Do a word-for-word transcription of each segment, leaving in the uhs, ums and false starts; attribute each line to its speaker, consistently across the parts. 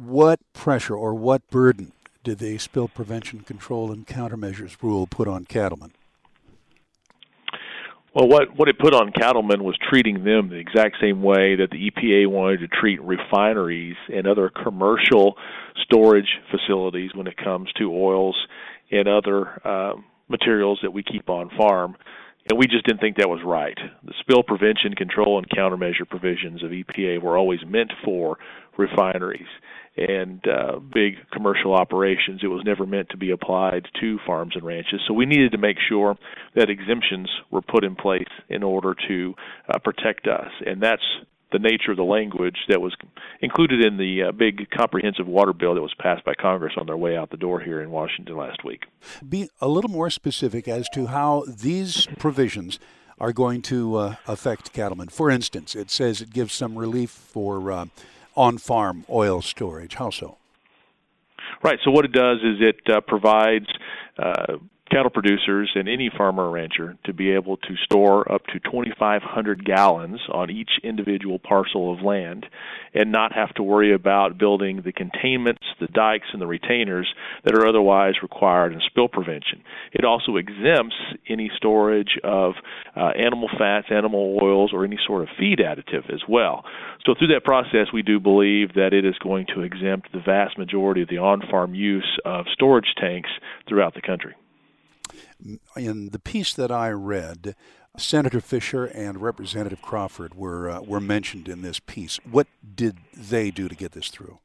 Speaker 1: what pressure or what burden did the Spill Prevention Control and Countermeasures Rule put on cattlemen?
Speaker 2: Well, what, what it put on cattlemen was treating them the exact same way that the E P A wanted to treat refineries and other commercial storage facilities when it comes to oils and other uh, materials that we keep on farm. And we just didn't think that was right. The spill prevention, control, and countermeasure provisions of E P A were always meant for refineries and uh, big commercial operations. It was never meant to be applied to farms and ranches. So we needed to make sure that exemptions were put in place in order to uh, protect us. And that's the nature of the language that was included in the uh, big comprehensive water bill that was passed by Congress on their way out the door here in Washington last week.
Speaker 1: Be a little more specific as to how these provisions are going to uh, affect cattlemen. For instance, it says it gives some relief for uh, on-farm oil storage. How so?
Speaker 2: Right. So what it does is it uh, provides uh, cattle producers and any farmer or rancher to be able to store up to twenty-five hundred gallons on each individual parcel of land and not have to worry about building the containments, the dikes, and the retainers that are otherwise required in spill prevention. It also exempts any storage of uh, animal fats, animal oils, or any sort of feed additive as well. So through that process, we do believe that it is going to exempt the vast majority of the on-farm use of storage tanks throughout the country.
Speaker 1: In the piece that I read, Senator Fisher and Representative Crawford were uh, were mentioned in this piece. What did they do to get this through?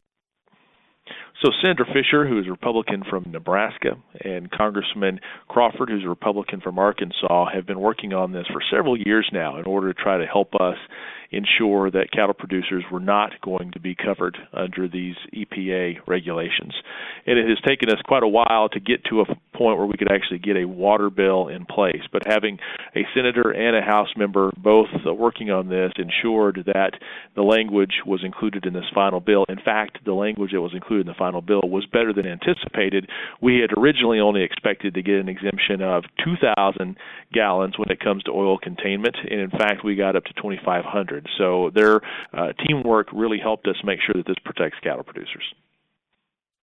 Speaker 2: So Senator Fisher, who is a Republican from Nebraska, and Congressman Crawford, who's a Republican from Arkansas, have been working on this for several years now in order to try to help us ensure that cattle producers were not going to be covered under these E P A regulations. And it has taken us quite a while to get to a point where we could actually get a water bill in place. But having a senator and a House member both uh, working on this ensured that the language was included in this final bill. In fact, the language that was included in the final bill was better than anticipated. We had originally only expected to get an exemption of two thousand gallons when it comes to oil containment, and in fact, we got up to twenty-five hundred. So their uh, teamwork really helped us make sure that this protects cattle producers.